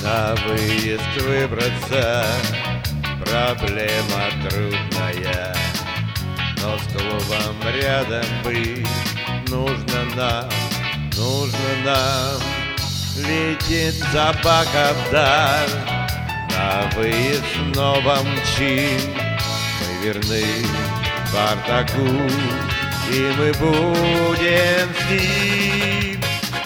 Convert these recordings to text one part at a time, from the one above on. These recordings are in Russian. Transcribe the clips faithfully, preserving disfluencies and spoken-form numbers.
На выезд выбраться проблема трудная, но с клубом рядом быть нужно нам, нужно нам. Летит собака вдаль, на выезд снова мчим. Мы верны Спартаку, и мы будем с ним.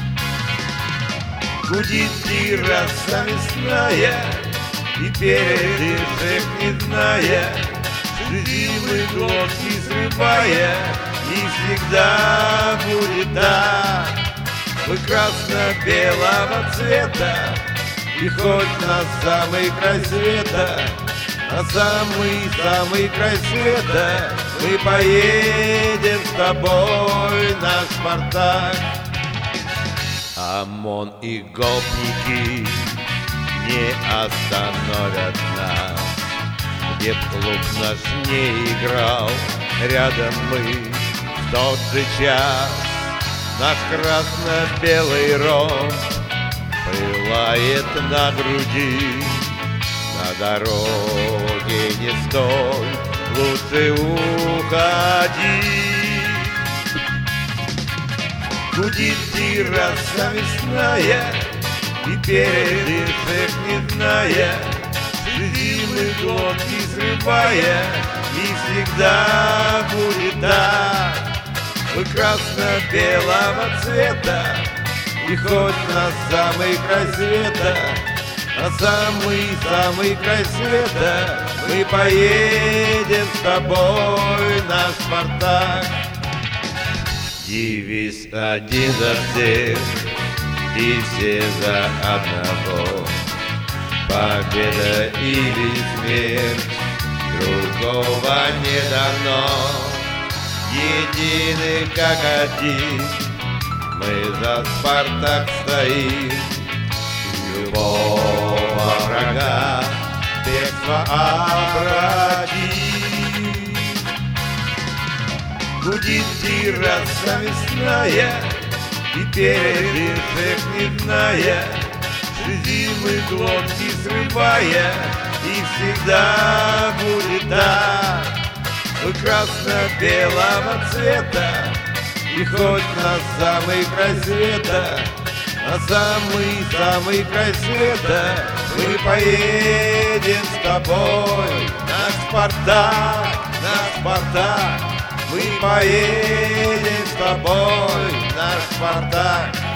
Гудит терраса мясная, и передышек не зная, зимы глотки срывая, и всегда будет так. Мы красно-белого цвета, и хоть на самый край света, на самый-самый край света, мы поедем с тобой, наш Спартак. ОМОН и гопники не остановят нас, где б клуб наш не играл, рядом мы в тот же час. Наш красно-белый ромб пылает на груди, на дороге не стой, лучше уходи. Гудит терраса мясная, и передышек не зная, зимы глотки срывая, и всегда будет так. Мы красно-белого цвета, и хоть на самый край света, на самый-самый край света, мы поедем с тобой, наш Спартак. Девиз один за всех, и все за одного. Победа или смерть, другого не дано. Едины как один, мы за Спартак стоим. Любого врага бегство обратим. Гудит терраса мясная, и передышек не зная, зимы глотки срывая, и всегда будет так. Мы красно-белого цвета, и хоть на самый край света, на самый-самый край света, мы поедем с тобой, наш Спартак, наш Спартак. Мы поедем с тобой, наш Спартак.